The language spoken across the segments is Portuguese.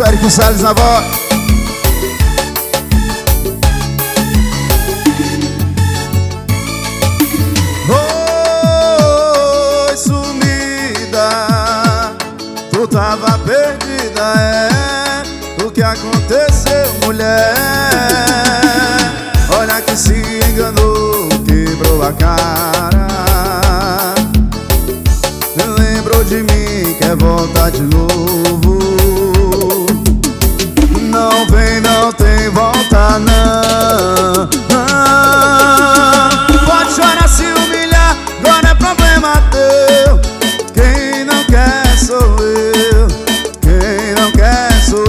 Isso, Eric Salles na voz. Oi, sumida, tu tava perdida, é? O que aconteceu, mulher? Olha que se enganou, quebrou a cara. Lembrou de mim, quer voltar de novo. Não vem, não tem volta, não. Pode chorar, se humilhar, agora é problema teu. Quem não quer sou eu, quem não quer sou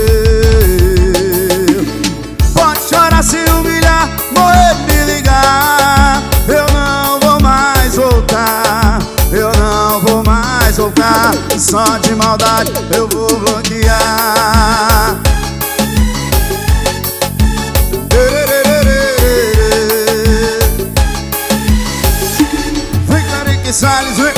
eu. Pode chorar, se humilhar, morrer de me ligar. Eu não vou mais voltar, eu não vou mais voltar. Só de maldade eu vou bloquear. Vem, Eric Salles, vem.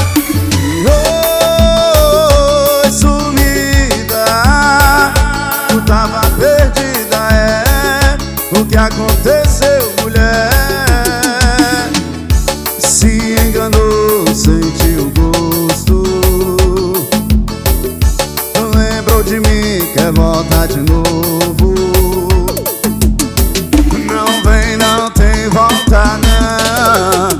Oi, sumida, tu tava perdida, é? O que aconteceu, mulher? Se enganou, sentiu gosto. Lembrou de mim, quer voltar de novo. Não vem, não tem volta, não.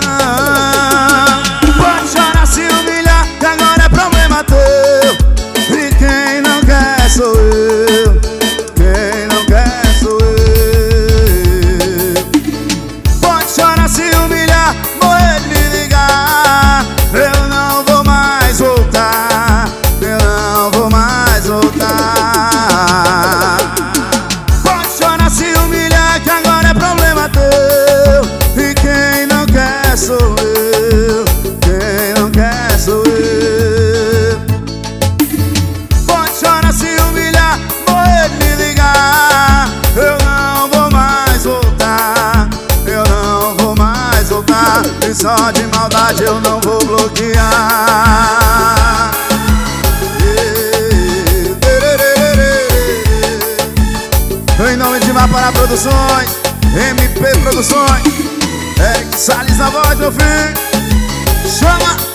Pode chorar, se humilhar, que agora é problema teu. E quem não quer sou eu, quem não quer sou eu. Pode chorar, se humilhar, morrer de me ligar. Eu não vou mais voltar, eu não vou mais voltar. Pode chorar, se humilhar, que agora é problema teu. E quem não quer sou eu, quem não quer sou eu. Pode chorar, se humilhar, morrer de me ligar. Eu não vou mais voltar, eu não vou mais voltar. E só de maldade eu não vou bloquear. Em nome de Mapará Produções, MP Produções, Eric Salles na voz, meu filho. Chama!